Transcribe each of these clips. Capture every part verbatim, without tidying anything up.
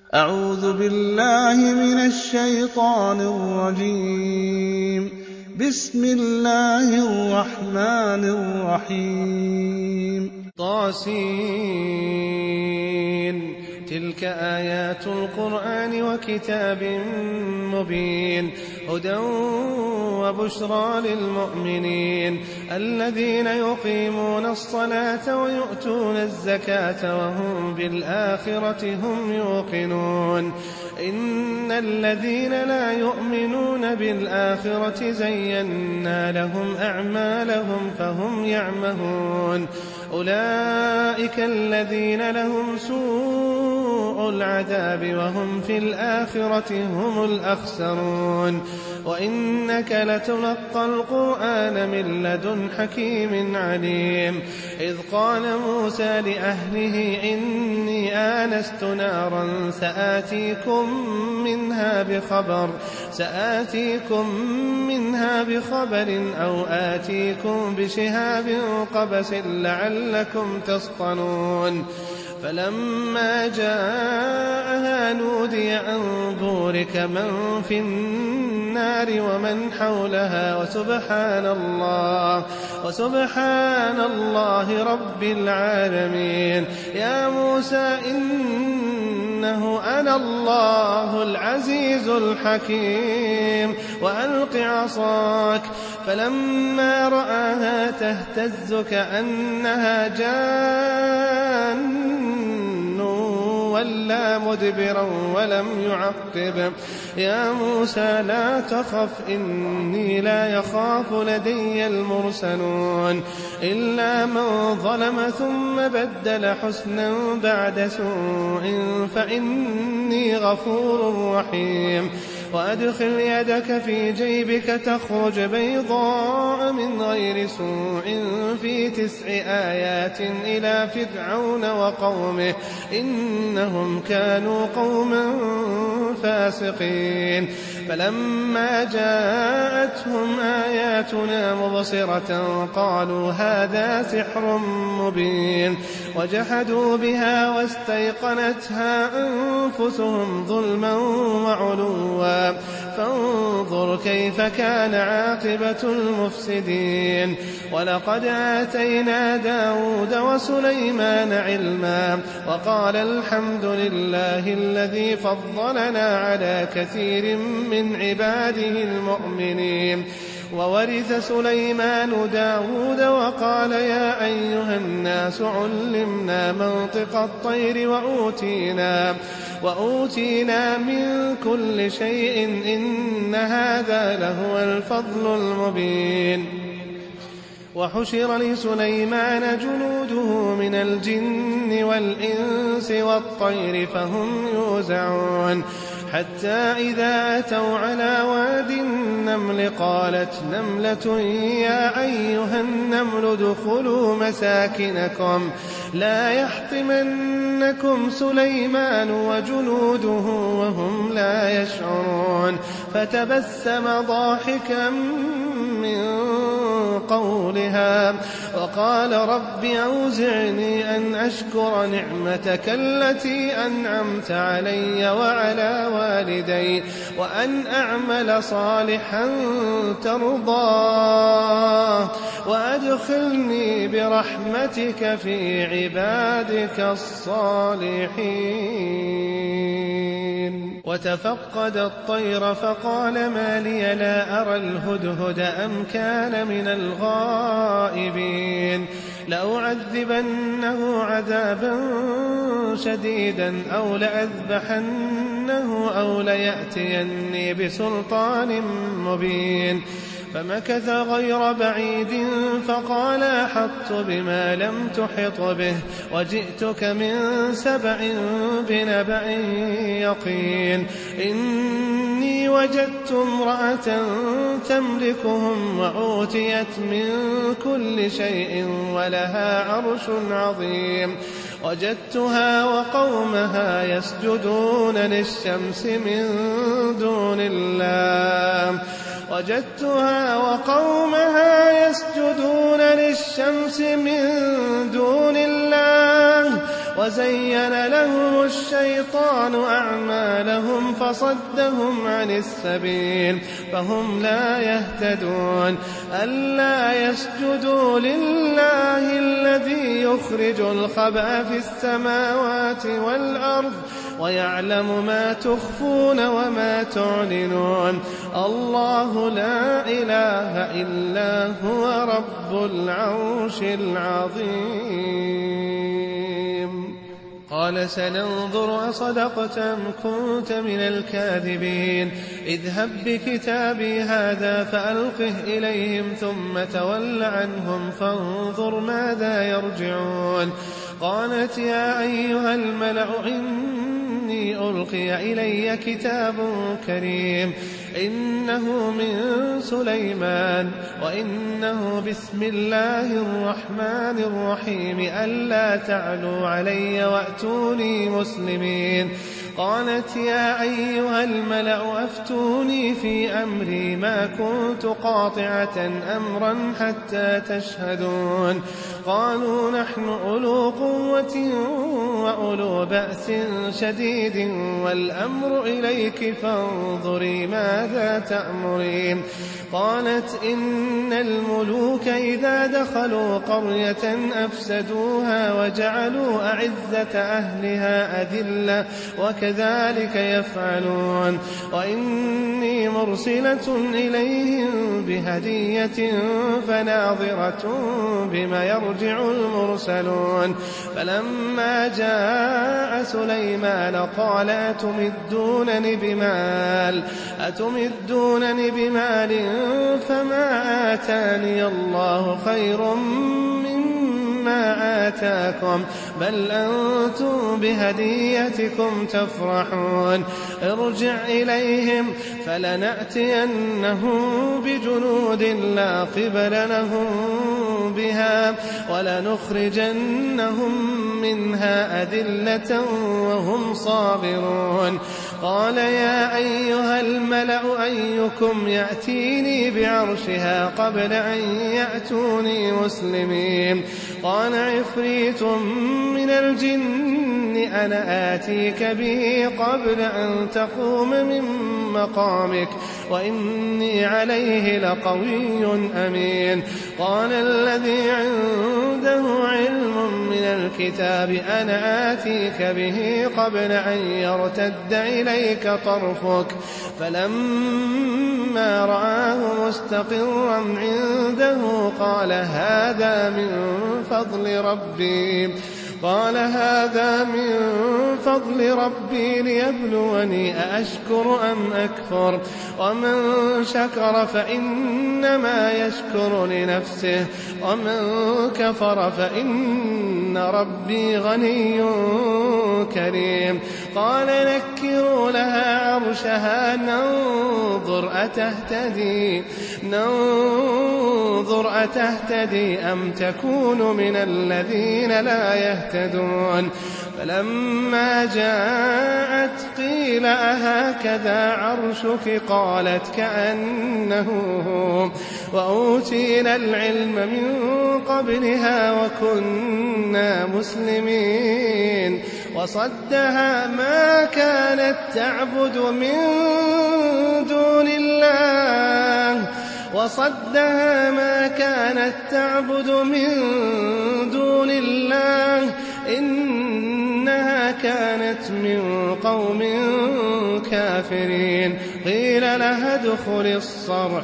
أعوذ بالله من الشيطان الرجيم. بسم الله الرحمن الرحيم. طاسين. تلك آيات القرآن وكتاب مبين هدى وبشرى للمؤمنين الذين يقيمون الصلاة ويؤتون الزكاة وهم بالآخرة هم يوقنون. إن الذين لا يؤمنون بالآخرة زينا لهم أعمالهم فهم يعمهون. أولئك الذين لهم سوء العذاب وهم في الآخرة هم الأخسرون. وإنك لتلقى القرآن من لدن حكيم عليم. إذ قال موسى لأهله إني آنست نارا سآتيكم منها بخبر سآتيكم منها بخبر أو آتيكم بشهاب قبس لعلكم تصطلون. فلما جاءها نودي أن بورك من في النار ومن حولها وسبحان الله وسبحان الله رب العالمين. يا موسى إنه أنا الله العزيز الحكيم وألق عصاك. فلما رآها تهتز كأنها جان ولا مدبرا ولم يعقب. يا موسى لا تخف إني لا يخاف لدي المرسلون. إلا من ظلم ثم بدل حسنا بعد سوء فإني غفور رحيم. وأدخل يدك في جيبك تخرج بيضاء من غير سوء في تسع آيات إلى فرعون وقومه إنهم كانوا قوما فاسقين. فلما جاءتهم آياتنا مبصرة قالوا هذا سحر مبين. وجحدوا بها واستيقنتها أنفسهم ظلما وعلوا فانظر كيف كان عاقبة المفسدين. ولقد آتينا داود وسليمان علما وقال الحمد لله الذي فضلنا على كثير من عباده المؤمنين. وورث سليمان داود وقال يا أيها الناس علمنا منطق الطير وأوتينا, وأوتينا من كل شيء إن هذا لهو الفضل المبين. وحشر لسليمان جنوده من الجن والإنس والطير فهم يوزعون. حتى إذا أتوا على واد النمل قالت نملة يا أيها النمل ادخلوا مساكنكم لا يحطمنكم سليمان وجنوده وهم لا يشعرون. فتبسم ضاحكا من قولها وقال رب أوزعني أن أشكر نعمتك التي أنعمت علي وعلى والدي وأن أعمل صالحا ترضاه وأدخلني برحمتك في عبادك الصالحين. وتفقد الطير فقال ما لي لا أرى الهدهد أم كان من الغائبين. لأعذبنه عذابا شديدا أو لأذبحنه أو ليأتيني بسلطان مبين. فمكث غير بعيد فقال أحطت بما لم تحط به وجئتك من سبأ بنبأ يقين. إني وجدت امرأة تملكهم وأوتيت من كل شيء ولها عرش عظيم. وجدتها وقومها يسجدون للشمس من دون الله وجدتها وقومها يسجدون للشمس من دون الله وزين لهم الشيطان أعمالهم فصدهم عن السبيل فهم لا يهتدون ألا يسجدوا لله الذي يخرج الخبأ في السماوات والأرض ويعلم ما تخفون وما تعلنون الله لا إله إلا هو رب العرش العظيم قال سننظر أصدقت أم كنت من الكاذبين اذهب بكتابي هذا فألقه إليهم ثم تول عنهم فانظر ماذا يرجعون قالت يا أيها الملأ إني ألقي إلي كتاب كريم إنه من سليمان وإنه بسم الله الرحمن الرحيم ألا تعلوا علي وأتوني مسلمين قالت يا أيها الملأ أفتوني في أمري ما كنت قاطعة أمرا حتى تشهدون قالوا نحن أولو قوة وأولو بأس شديد والأمر إليك فانظري ماذا تأمرين قالت إن الملوك إذا دخلوا قرية أفسدوها وجعلوا أعزة أهلها أذلة وكذلك يفعلون وإني مرسلة إليهم بهدية فناظرة بما يرجع المرسلون فلما جاء سليمان قال أتمدونني بمال أتمدونني بمال فما آتاني الله خير مما آتاكم بل أنتم بهديتكم تفرحون ارجع إليهم فلنأتينهم بجنود لا قبل لهم بها ولنخرجنهم منها أذلة وهم صاغرون قال يا أيها الملأ أيكم يأتيني بعرشها قبل أن يأتوني مسلمين قال عفريت من الجن أنا آتيك به قبل أن تقوم من مقامك وإني عليه لقوي أمين قال الذي عنده علم من الكتاب أنا آتيك به قبل أن يرتد إليك طرفك فلما رآه مستقرا عنده قال هذا من فضل ربي قال هذا من فضل ربي ليبلوني أأشكر أم أكفر ومن شكر فإنما يشكر لنفسه ومن كفر فإن ربي غني كريم قال نكروا لها عرشها ننظر أتهتدي ننظر أتهتدي أم تكون من الذين لا يهتدون فلما جاءت قيل أهكذا عرشك قالت كأنه هو وأوتينا العلم من قبلها وكنا مسلمين وصدها ما كانت تعبد من دون الله وصدها ما كانت تعبد من دون الله إنها كانت من قوم كافرين قيل لها ادخل الصرح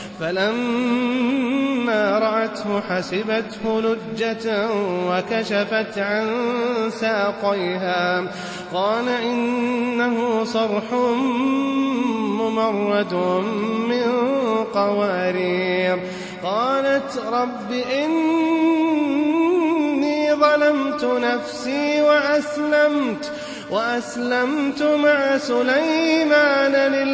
فلما رأته حسبته لجة وكشفت عن ساقيها قال إنه صرح ممرد من قوارير قالت رب إني ظلمت نفسي وأسلمت وأسلمت مع سليمان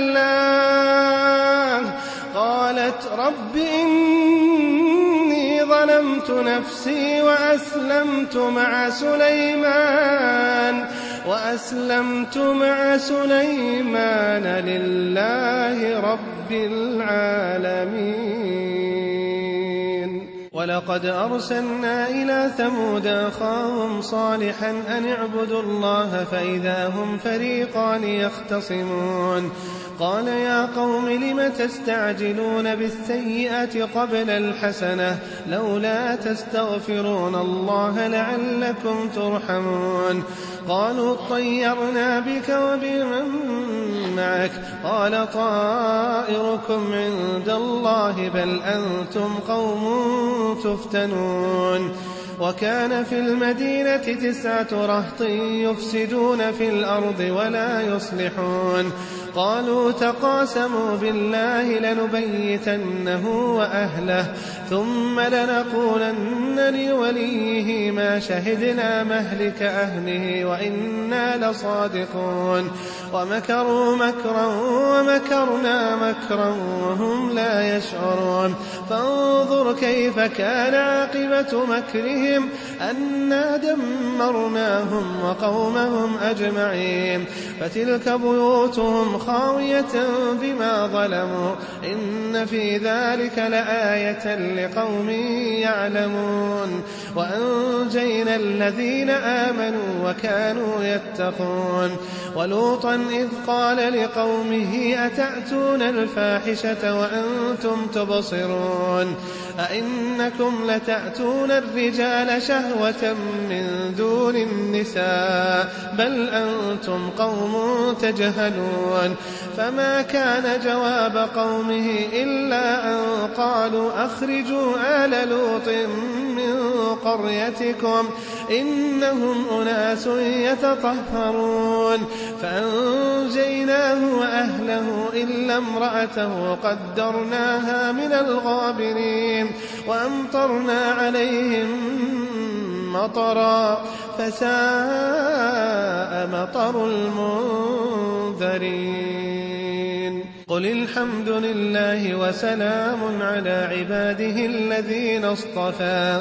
لله قالت رب إني ظلمت نفسي وأسلمت مع سليمان وأسلمت مع سليمان لله رب العالمين ولقد أرسلنا إلى ثمود أخاهم صالحا أن اعبدوا الله فإذا هم فريقان يختصمون قال يا قوم لم تستعجلون بالسيئة قبل الحسنة لولا تستغفرون الله لعلكم ترحمون قالوا طيرنا بك وبمن معك قال طائركم عند الله بل أنتم قوم تفتنون وكان في المدينة تسعة رهط يفسدون في الأرض ولا يصلحون قالوا تقاسموا بالله لنبيتنه وأهله ثم لنقولن لوليه ما شهدنا مهلك أهله وإنا لصادقون ومكروا مكرا ومكرنا مكرا وهم لا يشعرون فانظر كيف كان عاقبة مكرهم أنا دمرناهم وقومهم أجمعين فتلك بيوتهم خاوية بما ظلموا إن في ذلك لآية لقوم يعلمون وأنجينا الذين آمنوا وكانوا يتقون ولوطا إذ قال لقومه أتأتون الفاحشة وأنتم تبصرون أئنكم لتأتون الرجال شهوة من دون النساء بل أنتم قوم تجهلون فما كان جواب قومه إلا أن قالوا أخرجوا آل لوط من قريتكم إنهم أناس يتطهرون فأنجيناه وأهله إلا امرأته قدرناها من الغابرين وأمطرنا عليهم مطرا فساء مطر المنذرين قل الحمد لله وسلام على عباده الذين اصطفى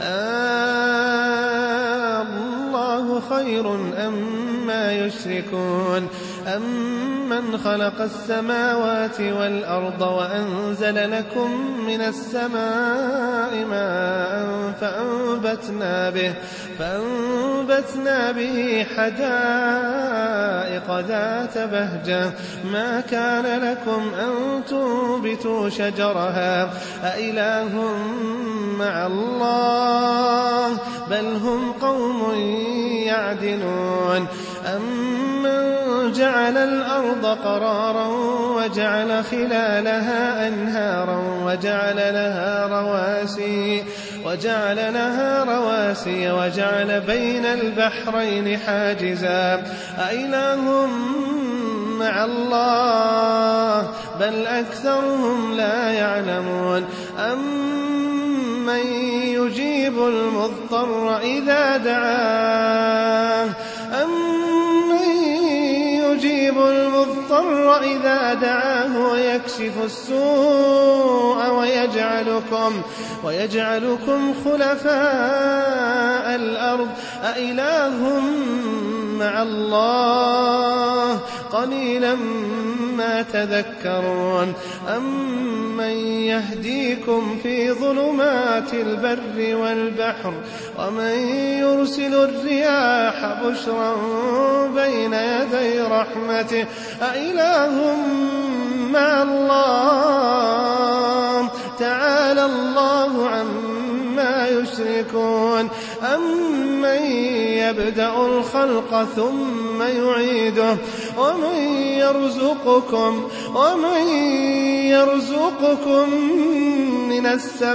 آه الله خير أما يشركون أمن خلق السماوات والأرض وأنزل لكم من السماء ماء فأنبتنا به, فأنبتنا به حدائق ذات بهجة ما كان لكم أن تنبتوا شجرها أإله مع الله بل هم قوم يعدلون أمن جعل الأرض قرارا وجعل خلالها أنهارا وجعل لها رواسي وجعل لها رواسي وجعل بين البحرين حاجزا أإله مع الله بل أكثرهم لا يعلمون أمن يجيب المضطر إذا دعاه أمن يجيب المضطر إذا دعاه ويكشف السوء ويجعلكم ويجعلكم خلفاء الأرض أإله مع الله قليلا ما تذكرون أمن يهديكم في ظلمات البر والبحر ومن يرسل الرياح بشرا بين يدي رحمته أإله مع الله تعالى الله عما يشركون أمن يبدأ الخلق ثم يعيده ومن يرزقكم ومن يرزقكم من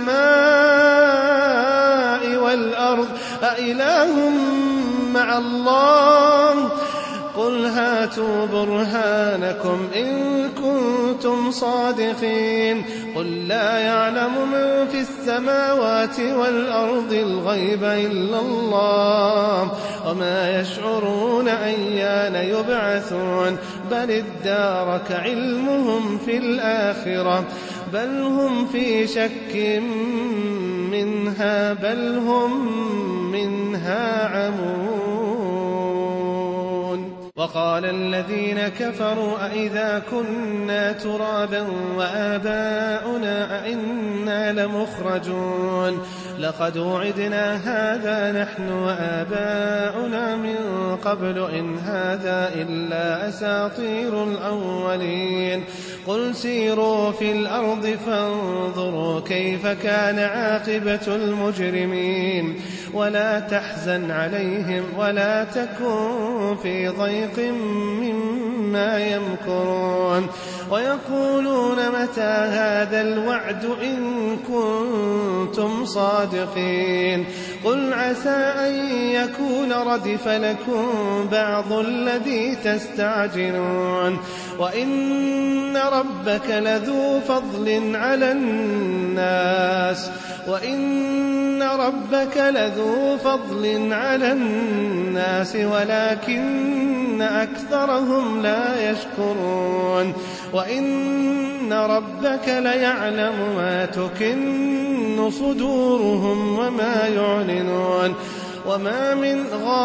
السماء والأرض أإله مع الله قل هاتوا برهانكم إن كنتم صادقين قل لا يعلم من في السماوات والأرض الغيب إلا الله وما يشعرون أيان يبعثون بل ادارك علمهم في الآخرة بل هم في شك منها بل هم منها عمون وقال الذين كفروا أئذا كنا ترابا وآباؤنا أئنا لمخرجون لقد وعدنا هذا نحن وآباؤنا من قبل إن هذا إلا أساطير الأولين قل سيروا في الأرض فانظروا كيف كان عاقبة المجرمين ولا تحزن عليهم ولا تكن في ضيق مما يمكرون ويقولون متى هذا الوعد إن كنتم صادقين قل عسى أن يكون ردف لكم بعض الذي تستعجلون وإن ربك لذو فضل على الناس وإن ربك لذو فضل على الناس ولكن أكثرهم لا يشكرون وإن ربك ليعلم ما تكن صدورهم وما يعلنون وما من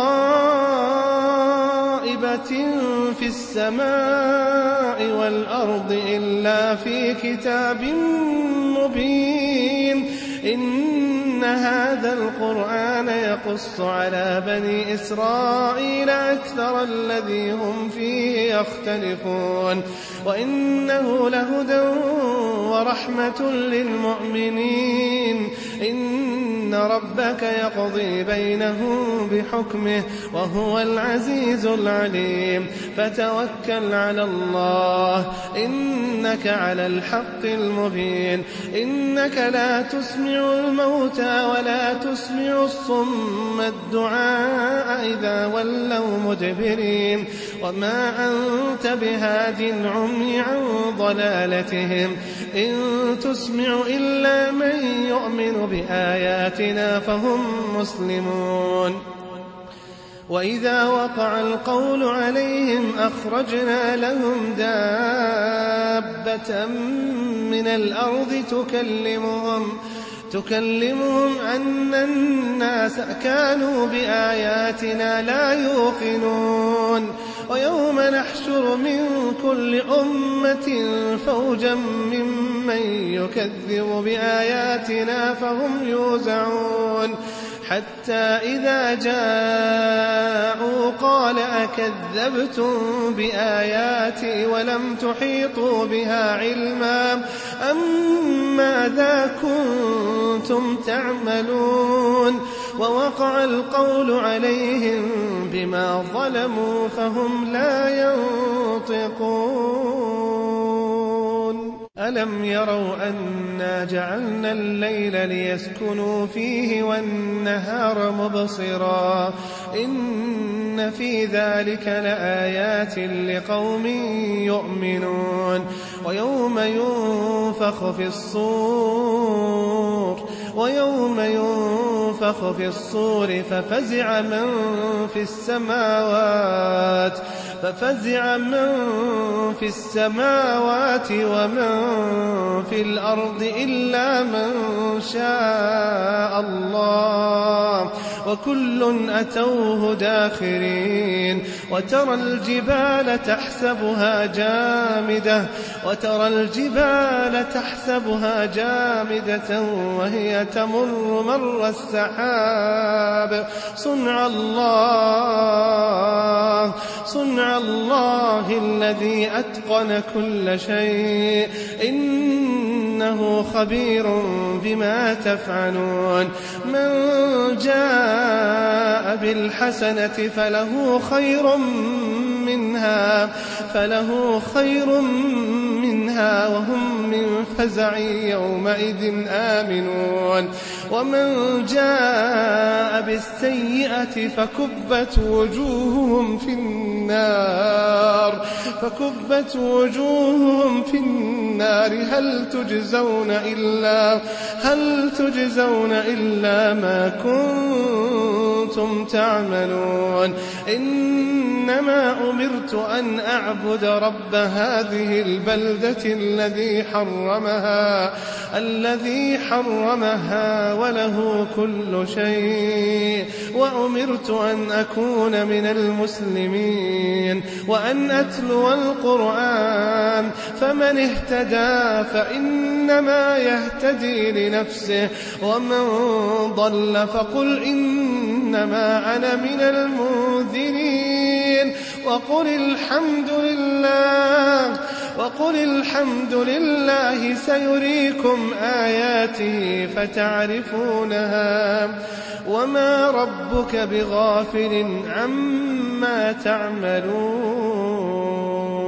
غائبة في السماء والأرض إلا في كتاب مبين إن هذا القرآن يقص على بني إسرائيل أكثر الذي هم فيه يختلفون وإنه لهدى ورحمة للمؤمنين إن ربك يقضي بينهم بحكمه وهو العزيز العليم فتوكل على الله إنك على الحق المبين إنك لا تسمع الموتى ولا تسمع الصم الدعاء إذا ولوا مدبرين وما أنت بهاد العمي عن ضلالتهم إن تسمع إلا من يؤمن بآياتنا فهم مسلمون وإذا وقع القول عليهم أخرجنا لهم دابة من الأرض تكلمهم تكلمهم أن الناس كانوا بآياتنا لا يوقنون ويوم نحشر من كل أمة فوجا ممن يكذب بآياتنا فهم يوزعون حتى إذا جاءوا قال أكذبتم بآياتي ولم تحيطوا بها علما أم ماذا كنتم تعملون ووقع القول عليهم بما ظلموا فهم لا ينطقون ألم يروا أنا جعلنا الليل ليسكنوا فيه والنهار مبصرا إن في ذلك لآيات لقوم يؤمنون ويوم ينفخ في الصور ويوم ينفخ في الصور ففزع من في السماوات ففزع من في السماوات ومن في الأرض إلا من شاء الله وكل أتوه داخرين وترى الجبال تحسبها جامدة وترى الجبال تحسبها جامدة وهي تمر مر السحاب صنع الله صنع الله الذي أتقن كل شيء إنه خبير بما تفعلون من جاء بالحسنة فله خير منها فله خير منها وهم من فزع يومئذ آمنون ومن جاء بالسيئة فكبت وجوههم في النار فكبت وجوههم في النار هل تجزون إلا هل تجزون إلا ما كنتم كنتم تعملون إنما أمرت أن أعبد رب هذه البلدة الذي حرمها الذي حرمها وله كل شيء وأمرت أن أكون من المسلمين وأن أتلو القرآن فمن اهتدى فإنما يهتدي لنفسه ومن ضل فقل إنما أنا من المنذرين وقل الحمد لله وقل الحمد لله سيريكم آياته فتعرفونها وما ربك بغافل عما تعملون